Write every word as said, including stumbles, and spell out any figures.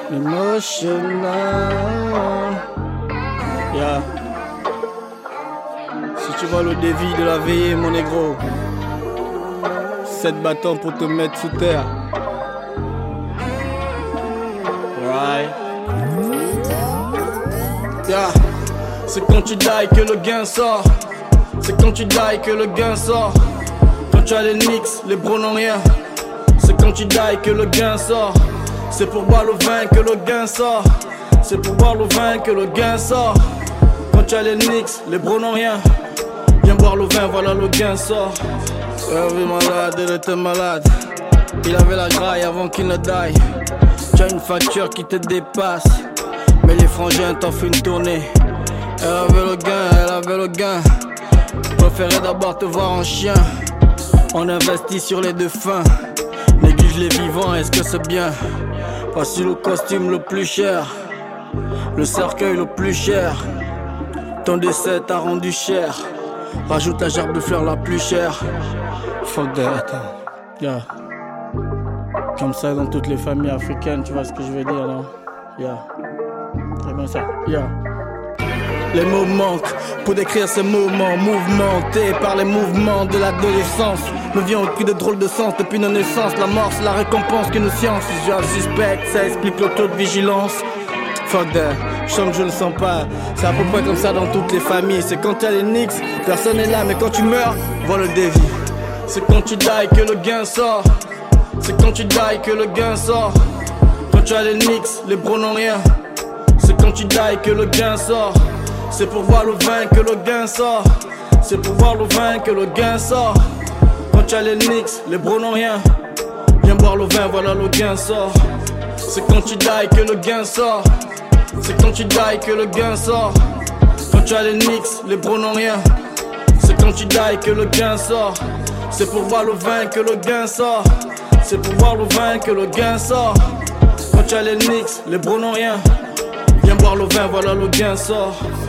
Emotional. Yeah. Si tu vois le dévi de la veillée, mon négro, sept bâtons pour te mettre sous terre. Right. Yeah. C'est quand tu die que le gain sort. C'est quand tu die que le gain sort. Quand tu as les Knicks, les bros n'ont rien. C'est quand tu die que le gain sort. C'est pour boire le vin que le gain sort. C'est pour boire le vin que le gain sort. Quand tu as les Knicks, les bros n'ont rien. Viens boire le vin, voilà le gain sort. Hervé malade, il était malade. Il avait la graille avant qu'il ne die. Tu as une facture qui te dépasse, mais les frangins t'en font une tournée. Elle avait le gain, elle avait le gain. Préférais d'abord te voir en chien. On investit sur les défunts. Néglige les vivants, est-ce que c'est bien? Voici le costume le plus cher, le cercueil le plus cher. Ton décès t'a rendu cher. Rajoute la gerbe de fleurs la plus chère. Fuck that. Yeah. Comme ça dans toutes les familles africaines, tu vois ce que je veux dire, non? Yeah. C'est bien ça. Yeah. Les mots manquent pour décrire ces moments mouvementés par les mouvements de l'adolescence. Me vient au cul de drôle de sens depuis nos naissances. La mort c'est la récompense que nous sciences. Si je suspecte, ça explique le taux de vigilance. Fuck that, je sens que je ne sens pas. C'est à peu près comme ça dans toutes les familles. C'est quand tu as les Knicks, personne n'est là. Mais quand tu meurs, vois le dévi. C'est quand tu die que le gain sort. C'est quand tu die que le gain sort. Quand tu as les Knicks, les bros n'ont rien. C'est quand tu die que le gain sort. C'est pour voir le vin que le gain sort. C'est pour voir le vin que le gain sort. Quand tu as les Knicks, les bros n'ont rien. Viens boire le vin, voilà le gain sort. C'est quand tu die que le gain sort. C'est quand tu die que le gain sort. Quand tu as les Knicks, les bros n'ont rien. C'est quand tu die que le gain sort. C'est pour voir le vin que le gain sort. C'est pour voir le vin que le gain sort. Quand tu as les Knicks, les bros n'ont rien. Viens boire le vin, voilà le gain sort.